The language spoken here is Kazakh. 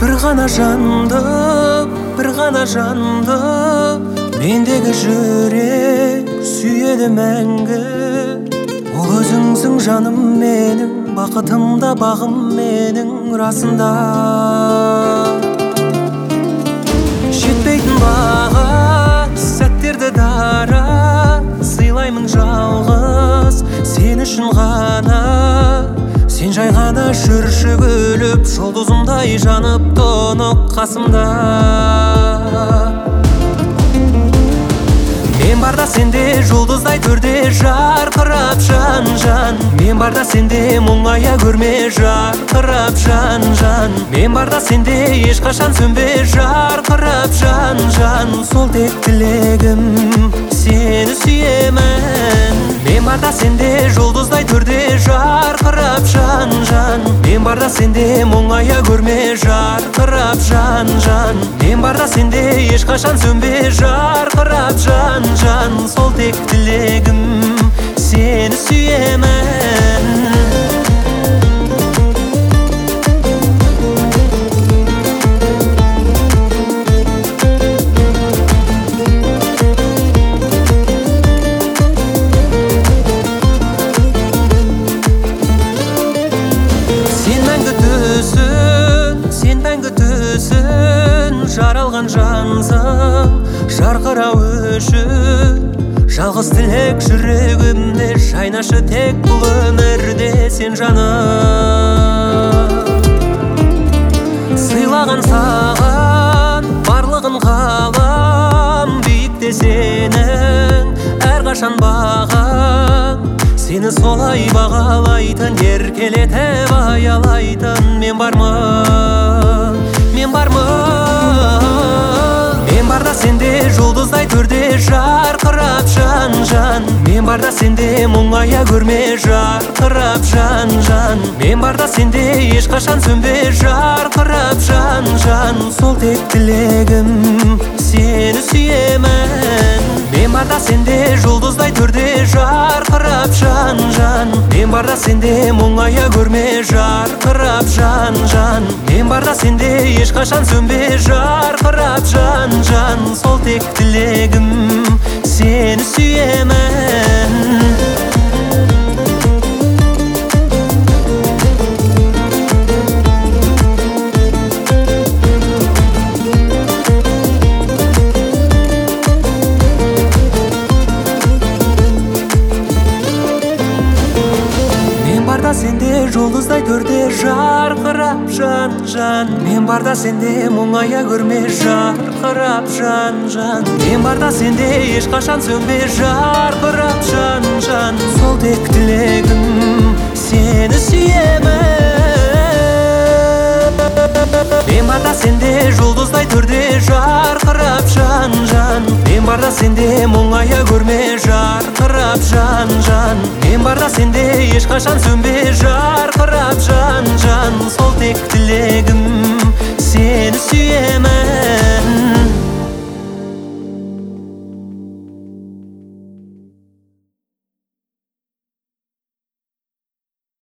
Bir gana жанды мендегі жүрек сүйеді мәңгі. Ол өзіңсің жаным менің, бақытымда бағым менің расында. Жетпейтін баға сәттерді дара, сыйлаймын жалғыз сен үшін ғана. Сен жай ғана жүрші гүліп, жұлдызымдай жанып тұнық қасымда. Мен барда сенде жұлдыздай төрде жарқырап жан-жан. Мен барда сенде мұңая көрме жарқырап жан-жан. Мен барда сенде ешқашан сөнбе жарқырап жан-жан. Сол тек тілегім сені сүйемін. Мен барда сенде жұлдыздай төрде жарқырап жан-жан. Мен барда сенде мұңая көрме жарқырап жан-жан. Мен барда сенде ешқашан сөнбе жарқырап жан-жан. Сол тек тілегім сені сүйемін. Жаралған жансың жарқырау үшін, жалғыз тілек жүрегімде жайнашы тек бұл өмірде сен жаным. Сыйлаған саған барлығын қалам, биікте сенің әрқашан бағаң. Сені солай бағалайтын, еркелетіп аялайтын мен бармын, мен бармын. Мен барда сенде жұлдыздай төрде жарқырап жан-жан. Мен барда сенде мұңая көрме жарқырап жан-жан. Мен барда сенде ешқашан сөнбе жарқырап жан-жан. Сол тек тілегім сені сүйемін. Мен барда сенде жұлдыздай төрде жарқырап жан-жан. Мен барда сенде мұңая көрме жарқырап жан-жан. Мен барда сенде ешқашан сөнбе жарқырап жан-жан. Сол тек тілегім сені сүйемін. Сенде жұлдыздай төрде жарқырап жан-жан. Мен барда сенде мұңая көрме жарқырап жан-жан. Мен барда сенде ешқашан сөнбе жарқырап жан-жан. Сол тек тілегім сені сүйемін. Мен барда сенде жұлдыздай төрде жарқырап жан-жан. Мен барда сенде мұңая көрме жарқырап жан-жан. Мен барда сенде ешқашан сөнбе жарқырап жан-жан. Сол тек тілегім сені сүйемін.